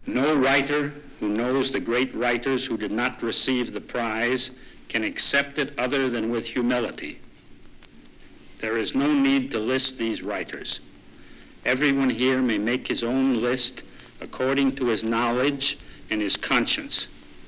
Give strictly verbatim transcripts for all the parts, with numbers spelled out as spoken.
No writer who knows the great writers who did not receive the prize can accept it other than with humility. There is no need to list these writers. Everyone here may make his own list according to his knowledge and his conscience.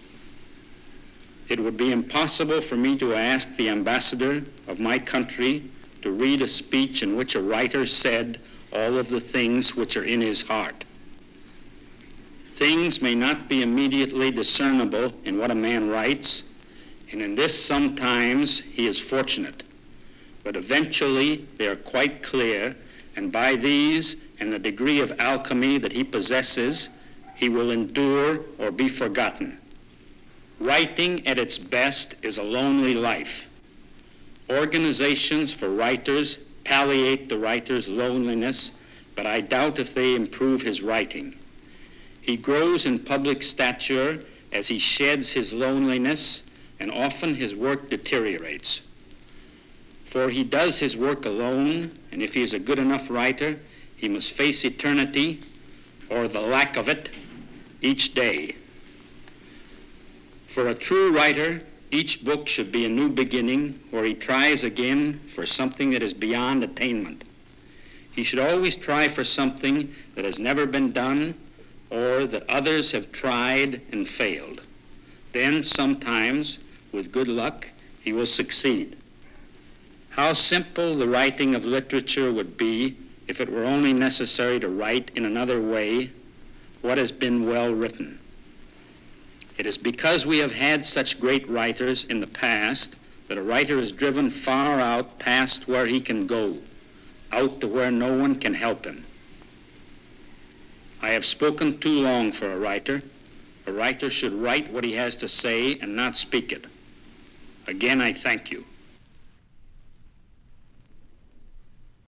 It would be impossible for me to ask the ambassador of my country to read a speech in which a writer said all of the things which are in his heart. Things may not be immediately discernible in what a man writes, and in this sometimes he is fortunate. But eventually they are quite clear, and by these and the degree of alchemy that he possesses, he will endure or be forgotten. Writing at its best is a lonely life. Organizations for writers palliate the writer's loneliness, but I doubt if they improve his writing. He grows in public stature as he sheds his loneliness, and often his work deteriorates. For he does his work alone, and if he is a good enough writer, he must face eternity, or the lack of it, each day. For a true writer, each book should be a new beginning where he tries again for something that is beyond attainment. He should always try for something that has never been done or that others have tried and failed. Then sometimes, with good luck, he will succeed. How simple the writing of literature would be if it were only necessary to write in another way what has been well written. It is because we have had such great writers in the past that a writer is driven far out past where he can go, out to where no one can help him. I have spoken too long for a writer. A writer should write what he has to say and not speak it. Again, I thank you.